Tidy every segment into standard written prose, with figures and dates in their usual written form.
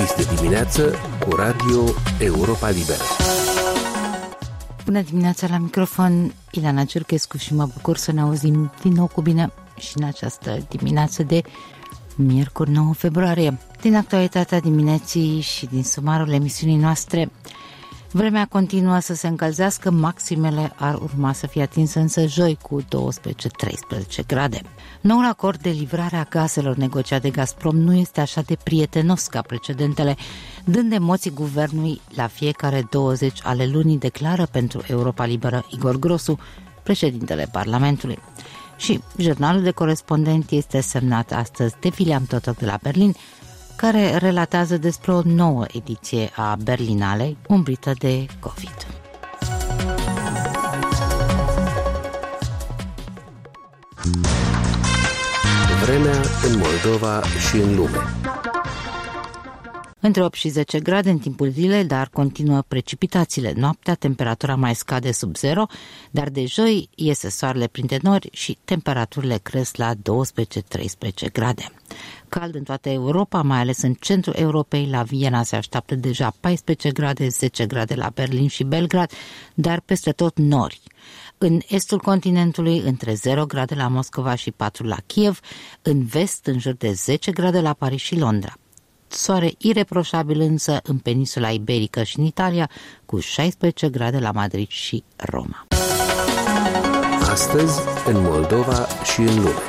Este dimineață cu Radio Europa Liberă. Bună dimineața, la microfon Ileana Cerchescu și mă bucur să ne auzim din nou cu bine și în această dimineață de miercuri 9 februarie. Din actualitatea dimineții și din sumarul emisiunii noastre, vremea continuă să se încălzească, maximele ar urma să fie atinse însă joi cu 12-13 grade. Noul acord de livrare a gazelor negociat de Gazprom nu este așa de prietenos ca precedentele, dând emoții guvernului la fiecare 20 ale lunii, declară pentru Europa Liberă Igor Grosu, președintele Parlamentului. Și jurnalul de corespondent este semnat astăzi de William Totok de la Berlin, care relatează despre o nouă ediție a Berlinalei, umbrită de COVID. Vremea în Moldova și în lume. Între 8 și 10 grade în timpul zilei, dar continuă precipitațiile. Noaptea temperatura mai scade sub 0, dar de joi iese soarele printre nori și temperaturile cresc la 12-13 grade. Cald în toată Europa, mai ales în centrul Europei. La Viena se așteaptă deja 14 grade, 10 grade la Berlin și Belgrad, dar peste tot nori. În estul continentului, între 0 grade la Moscova și 4 la Kiev, în vest, în jur de 10 grade la Paris și Londra. Soare ireproșabil însă în peninsula iberică și în Italia, cu 16 grade la Madrid și Roma. Astăzi, în Moldova și în lume.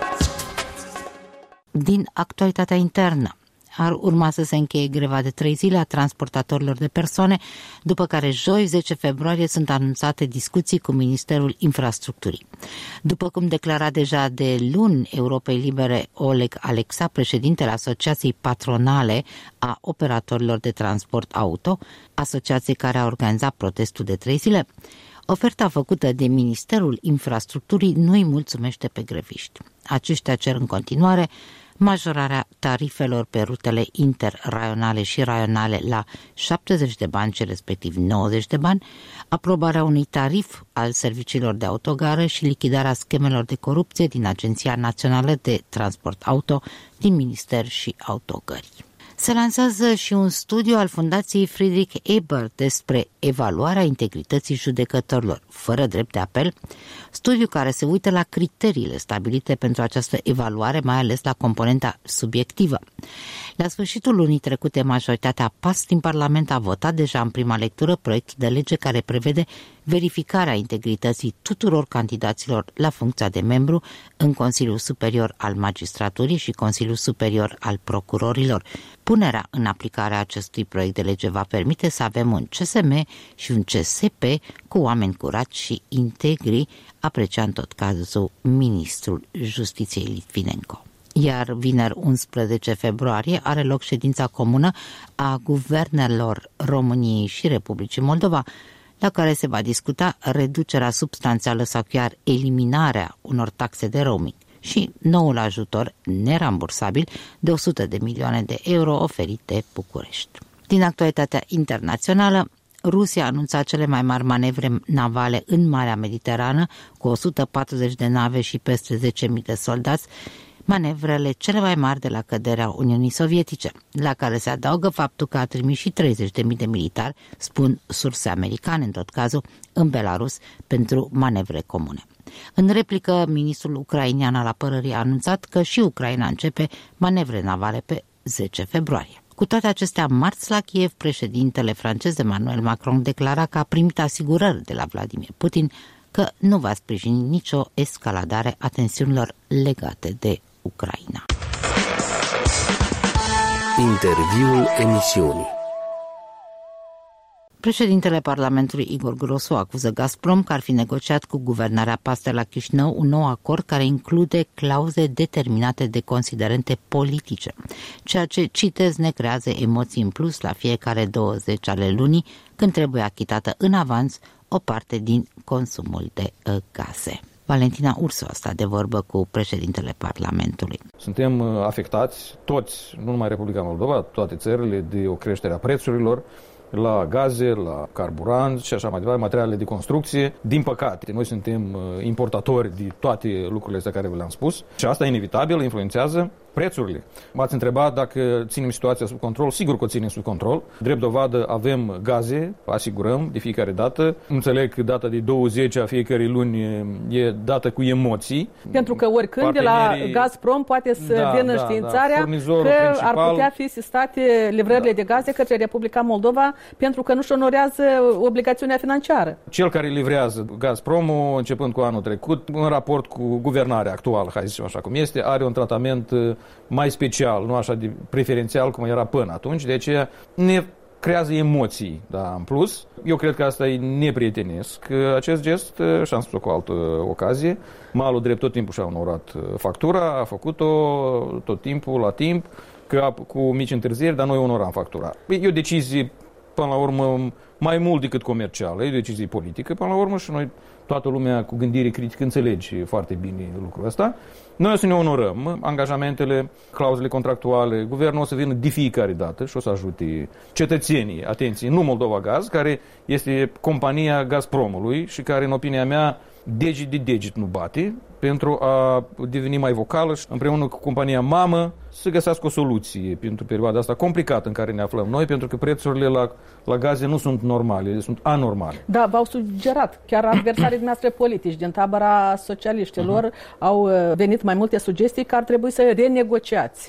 Din actualitatea internă, ar urma să se încheie greva de 3 zile a transportatorilor de persoane, după care joi 10 februarie sunt anunțate discuții cu Ministerul Infrastructurii. După cum declara deja de luni Europei Libere Oleg Alexa, președintele Asociației Patronale a Operatorilor de Transport Auto, asociație care a organizat protestul de 3 zile, oferta făcută de Ministerul Infrastructurii nu îi mulțumește pe greviști. Aceștia cer în continuare majorarea tarifelor pe rutele interraionale și raionale la 70 de bani și respectiv 90 de bani, aprobarea unui tarif al serviciilor de autogară și lichidarea schemelor de corupție din Agenția Națională de Transport Auto, din Minister și Autogări. Se lansează și un studiu al Fundației Friedrich Ebert despre evaluarea integrității judecătorilor, fără drept de apel, studiu care se uită la criteriile stabilite pentru această evaluare, mai ales la componenta subiectivă. La sfârșitul lunii trecute, majoritatea PAS din Parlament a votat deja în prima lectură proiect de lege care prevede verificarea integrității tuturor candidaților la funcția de membru în Consiliul Superior al Magistraturii și Consiliul Superior al Procurorilor. Punerea în aplicare a acestui proiect de lege va permite să avem un CSM și un CSP cu oameni curați și integri, aprecia în tot cazul ministrul Justiției Litvinenko. Iar vineri 11 februarie are loc ședința comună a guvernelor României și Republicii Moldova, la care se va discuta reducerea substanțială sau chiar eliminarea unor taxe de roaming și noul ajutor nerambursabil de 100 de milioane de euro oferit de București. Din actualitatea internațională, Rusia a anunțat cele mai mari manevre navale în Marea Mediterană, cu 140 de nave și peste 10.000 de soldați, manevrele cele mai mari de la căderea Uniunii Sovietice, la care se adaugă faptul că a trimis și 30.000 de militari, spun surse americane în tot cazul, în Belarus pentru manevre comune. În replică, ministrul ucrainean al apărării a anunțat că și Ucraina începe manevre navale pe 10 februarie. Cu toate acestea, marți la Kiev, președintele francez Emmanuel Macron declara că a primit asigurări de la Vladimir Putin că nu va sprijini nicio escaladare a tensiunilor legate de Ucraina. Interviul emisiunii. Președintele Parlamentului Igor Grosu acuză Gazprom că ar fi negociat cu guvernarea PAS de la Chișinău un nou acord care include clauze determinate de considerente politice, ceea ce, citez, ne creează emoții în plus la fiecare 20 ale lunii, când trebuie achitată în avans o parte din consumul de gaze. Valentina Ursu a stat de vorbă cu președintele Parlamentului. Suntem afectați toți, nu numai Republica Moldova, toate țările, de o creștere a prețurilor la gaze, la carburanți și așa mai departe, materiale de construcție. Din păcate, noi suntem importatori de toate lucrurile astea care vi le-am spus și asta inevitabil influențează prețurile. M-ați întrebat dacă ținem situația sub control. Sigur că o ținem sub control. Drept dovadă avem gaze, asigurăm de fiecare dată. Înțeleg că data de 20 a fiecărei luni e dată cu emoții. Pentru că oricând de la Gazprom poate să vină înștiințarea că ar putea fi sistate livrările de gaze către Republica Moldova pentru că nu-și onorează obligațiunea financiară. Cel care livrează Gazpromul, începând cu anul trecut, în raport cu guvernarea actuală, hai să zicem așa cum este, are un tratament mai special, nu așa de preferențial cum era până atunci, de aceea ne creează emoții, da, în plus. Eu cred că asta e neprietenesc, acest gest, și am spus-o cu altă ocazie. Malul drept tot timpul și-a onorat factura, a făcut-o tot timpul, la timp, cu mici întârzieri, dar noi onoram factura. E o decizie, până la urmă, mai mult decât comercială, e o decizie politică, până la urmă, și noi, toată lumea cu gândire critică, înțelege foarte bine lucrul ăsta. Noi o să ne onorăm angajamentele, clauzele contractuale, guvernul o să vină de fiecare dată și o să ajute cetățenii, atenție, nu Moldova Gaz, care este compania Gazpromului și care, în opinia mea, deget de deget nu bate, pentru a deveni mai vocală și împreună cu compania mamă să găsească o soluție pentru perioada asta complicată în care ne aflăm noi, pentru că prețurile la gaze nu sunt normale, sunt anormale. Da, v-au sugerat, chiar adversarii noastre politici din tabăra socialiștilor au venit mai multe sugestii că ar trebui să renegociați.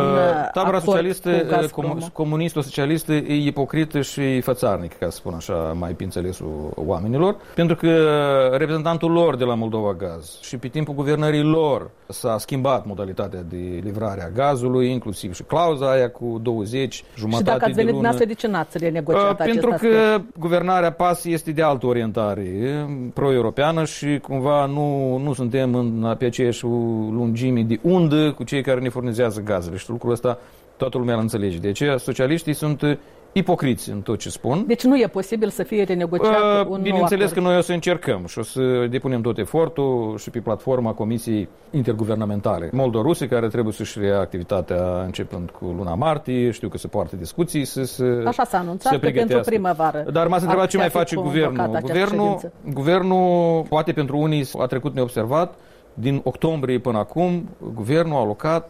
Tabăra socialistă, comunistă-socialistă e ipocrită și fățarnică, ca să spun așa, mai pe înțelesul oamenilor, pentru că reprezentantul lor de la Moldova Gaz și pe timpul guvernării lor s-a schimbat modalitatea de livrare a gazului, inclusiv și clauza aia cu 20, jumătate de lună. Și dacă ați venit dumneavoastră, de ce n-ați renegociat pentru că guvernarea PAS este de altă orientare, pro-europeană și cumva nu suntem pe aceeași lungime de undă cu cei care ne furnizează gazele. Și lucrul ăsta toată lumea îl înțelege. De aceea socialiștii sunt ipocriți în tot ce spun. Deci nu e posibil să fie renegociat un bineînțeles că noi o să încercăm și o să depunem tot efortul și pe platforma Comisiei Interguvernamentale Moldo-Ruse, care trebuie să-și reia activitatea începând cu luna martie. Știu că se poartă discuții așa s-a anunțat, că pentru primăvară. Dar m-ați întrebat ce mai face guvernul. Guvernul, poate pentru unii a trecut neobservat, din octombrie până acum, guvernul a alocat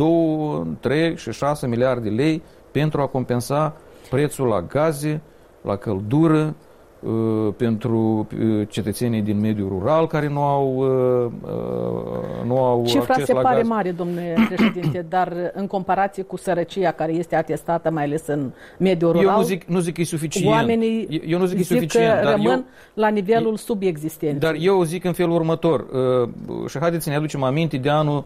2, 3 și 6 miliarde de lei pentru a compensa prețul la gaze, la căldură, pentru cetățenii din mediul rural care nu au Cifra acces se la pare gaz. mare, domnule președinte, dar în comparație cu sărăcia care este atestată, mai ales în mediul rural, eu nu zic că e suficient. Oamenii eu nu zic că e zic suficient, că dar rămân la nivelul subexistenței. Dar eu zic în felul următor, și haideți să ne aducem aminte de anul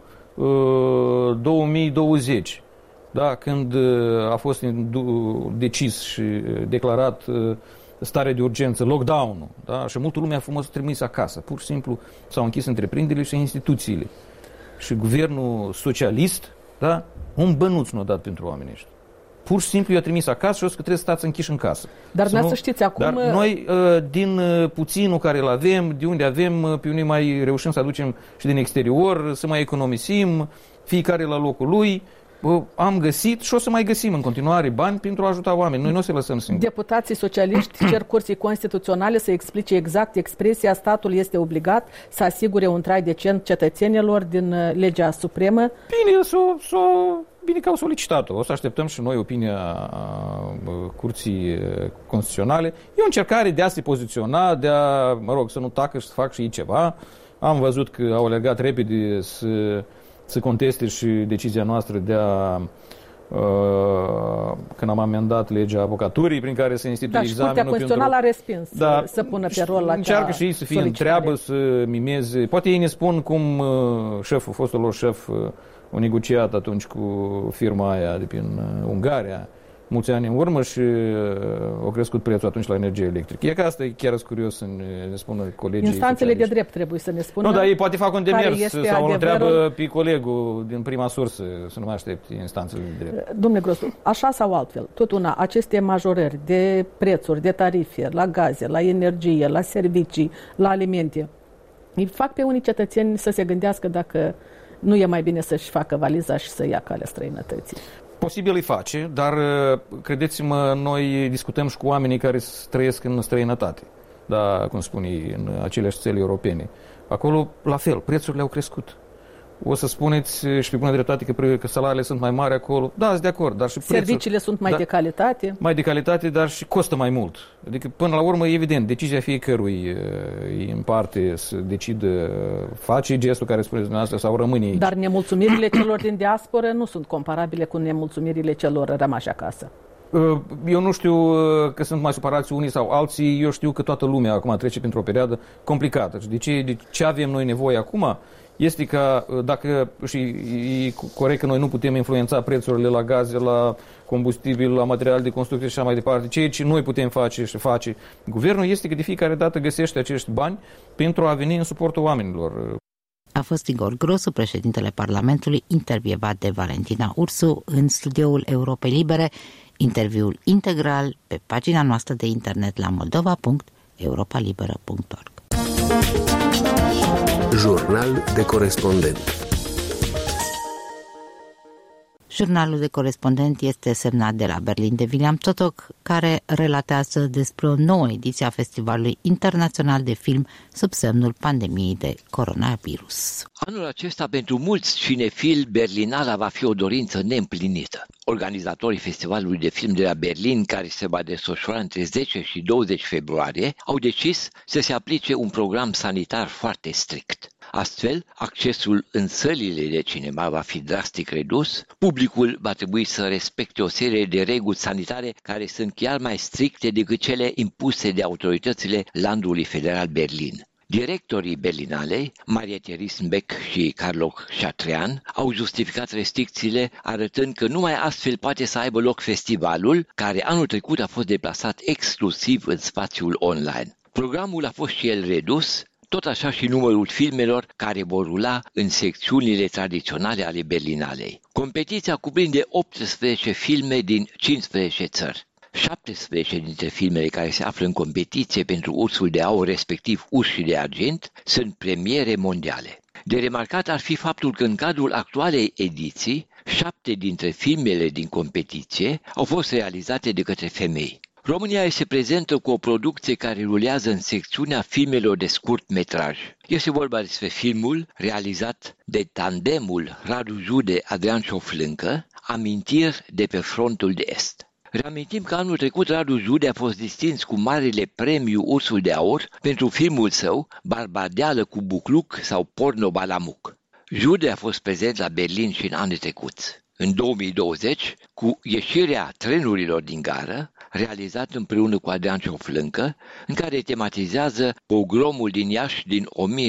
2020, da, când a fost decis și declarat stare de urgență, lockdown-ul, da? Și multă lume a fost trimis acasă. Pur și simplu s-au închis întreprinderile și instituțiile. Și guvernul socialist, da? Un bănuț nu a dat pentru oamenii ăștia. Pur și simplu i-a trimis acasă și o să că trebuie să stați închiși în casă. Dar să știți acum... Dar noi, din puținul care îl avem, de unde avem, pe unii mai reușim să aducem și din exterior, să mai economisim, fiecare la locul lui. Am găsit și o să mai găsim în continuare bani pentru a ajuta oameni. Noi nu o să lăsăm singuri. Deputații socialiști cer Curții Constituționale să explice exact expresia statul este obligat să asigure un trai decent cetățenilor din legea supremă. Bine că au solicitat-o. O să așteptăm și noi opinia Curții Constituționale. E o încercare de a se poziționa, de a, să nu tacă și să facă și ei ceva. Am văzut că au alergat repede să conteste și decizia noastră de a când am amendat legea avocaturii prin care se instituie examenul. Curtea Constituțională a respins să pună pe rol la încearcă și ei să fie în treabă, să mimeze. Poate ei ne spun cum fostul lor șef a negociat atunci cu firma aia de prin Ungaria, mulți ani în urmă, și au crescut prețul atunci la energie electrică. E că asta e chiar curios să ne spună colegii. Instanțele de drept trebuie să ne spună. Nu, dar ei poate fac un demers sau îl întreabă pe colegul din prima sursă, să nu mai aștepte instanțele de drept. Domnule Grosu, așa sau altfel, tot una, aceste majorări de prețuri, de tarife, la gaze, la energie, la servicii, la alimente, îi fac pe unii cetățeni să se gândească dacă nu e mai bine să-și facă valiza și să ia calea străinătății. Posibil îi face, dar credeți-mă, noi discutăm și cu oamenii care trăiesc în străinătate, da, cum spun ei, în aceleași țări europene. Acolo, la fel, prețurile au crescut. O să spuneți și pe bună dreptate că salariile sunt mai mari acolo. Da, sunt de acord, dar și prețul. Serviciile sunt mai de calitate. Mai de calitate, dar și costă mai mult. Adică, până la urmă, evident, decizia fiecărui în parte să decidă, face gestul care spuneți dumneavoastră sau rămâne aici. Dar nemulțumirile celor din diasporă nu sunt comparabile cu nemulțumirile celor rămași acasă. Eu nu știu că sunt mai supărați unii sau alții, eu știu că toată lumea acum trece printr-o perioadă complicată. De ce avem noi nevoie acum este că, dacă, și e corect că noi nu putem influența prețurile la gaze, la combustibil, la materiale de construcție și așa mai departe, ceea ce noi putem face și face guvernul este că de fiecare dată găsește acești bani pentru a veni în suportul oamenilor. A fost Igor Grosu, președintele Parlamentului, intervievat de Valentina Ursu în studioul Europei Libere. Interviul integral pe pagina noastră de internet la moldova.europalibera.org. Jurnal de corespondent. Jurnalul de corespondent este semnat de la Berlin de William Totok, care relatează despre o nouă ediție a Festivalului Internațional de Film sub semnul pandemiei de coronavirus. Anul acesta, pentru mulți cinefili, Berlinala va fi o dorință neîmplinită. Organizatorii Festivalului de Film de la Berlin, care se va desfășura între 10 și 20 februarie, au decis să se aplice un program sanitar foarte strict. Astfel, accesul în sălile de cinema va fi drastic redus, publicul va trebui să respecte o serie de reguli sanitare care sunt chiar mai stricte decât cele impuse de autoritățile landului federal Berlin. Directorii Berlinalei, Mariette Rissenbeck și Carlo Chatrian, au justificat restricțiile, arătând că numai astfel poate să aibă loc festivalul, care anul trecut a fost deplasat exclusiv în spațiul online. Programul a fost și el redus, tot așa și numărul filmelor care vor rula în secțiunile tradiționale ale Berlinalei. Competiția cuprinde 18 filme din 15 țări. 17 dintre filmele care se află în competiție pentru Ursul de Aur, respectiv Urșii de Argint, sunt premiere mondiale. De remarcat ar fi faptul că în cadrul actualei ediții, 7 dintre filmele din competiție au fost realizate de către femei. România se prezentă cu o producție care rulează în secțiunea filmelor de scurt metraj. Este vorba despre filmul realizat de tandemul Radu Jude-Adrian Cioflâncă, Amintiri de pe frontul de est. Reamintim că anul trecut Radu Jude a fost distins cu marele premiu Ursul de Aur pentru filmul său Barbadeală cu bucluc sau Porno Balamuc. Jude a fost prezent la Berlin și în anii trecuți. În 2020, cu Ieșirea trenurilor din gară, realizat împreună cu Adrian Cioflâncă, în care tematizează pogromul din Iași din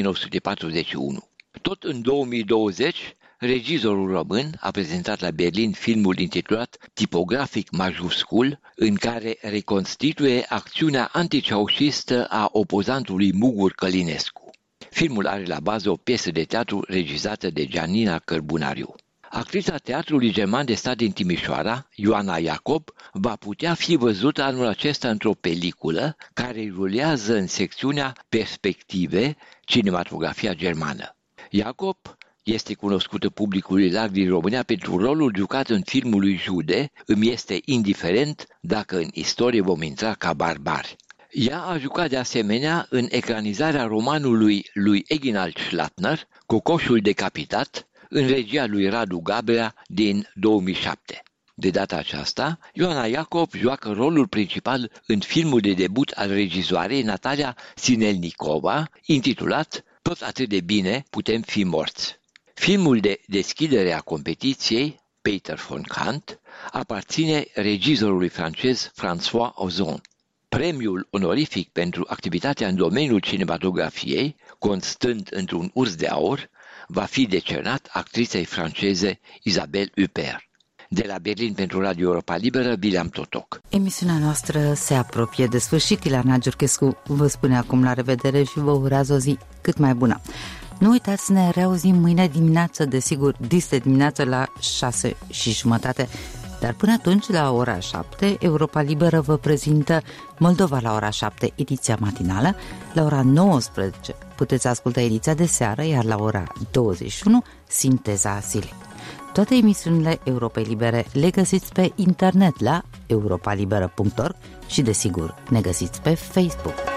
1941. Tot în 2020, regizorul român a prezentat la Berlin filmul intitulat Tipografic majuscul, în care reconstituie acțiunea anticeaușistă a opozantului Mugur Călinescu. Filmul are la bază o piesă de teatru regizată de Gianina Cărbunariu. Actrița Teatrului German de Stat din Timișoara, Ioana Iacob, va putea fi văzută anul acesta într-o peliculă care rulează în secțiunea Perspective, cinematografia germană. Iacob este cunoscută publicului larg din România pentru rolul jucat în filmul lui Jude, Îmi este indiferent dacă în istorie vom intra ca barbari. Ea a jucat de asemenea în ecranizarea romanului lui Eginald Schlattner, Cocoșul decapitat, în regia lui Radu Gabrea din 2007. De data aceasta, Ioana Iacob joacă rolul principal în filmul de debut al regizoarei Natalia Sinelnikova, intitulat Tot atât de bine putem fi morți. Filmul de deschidere a competiției, Peter von Kant, aparține regizorului francez François Ozon. Premiul onorific pentru activitatea în domeniul cinematografiei, constând într-un urs de aur, va fi decernat actriței franceze Isabelle Huppert. De la Berlin pentru Radio Europa Liberă, William Totok. Emisiunea noastră se apropie de sfârșit. Ileana Giurchescu vă spune acum la revedere și vă urează o zi cât mai bună. Nu uitați să ne reauzim mâine dimineață, desigur, dis de dimineață la 6:30. Dar până atunci, la ora 7, Europa Liberă vă prezintă Moldova la ora 7, ediția matinală. La ora 19 puteți asculta ediția de seară, iar la ora 21, sinteza zilei. Toate emisiunile Europei Libere le găsiți pe internet la europalibera.org și, desigur, ne găsiți pe Facebook.